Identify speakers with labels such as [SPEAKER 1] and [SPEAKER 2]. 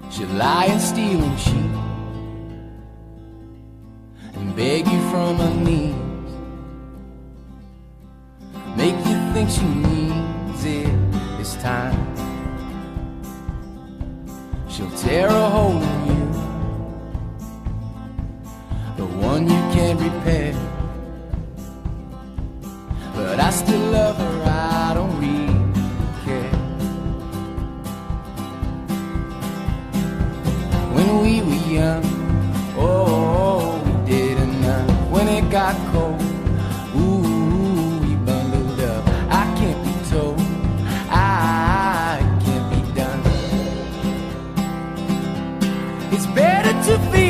[SPEAKER 1] She'll lie and steal and cheat and beg you from her knees, make you think she needs it this time. She'll tear a hole in you, the one you can't repair. But I still love her, I don't really care. When we were young, oh, we did enough. When it got cold, ooh, we bundled up. I can't be told, I can't be done. It's better to feel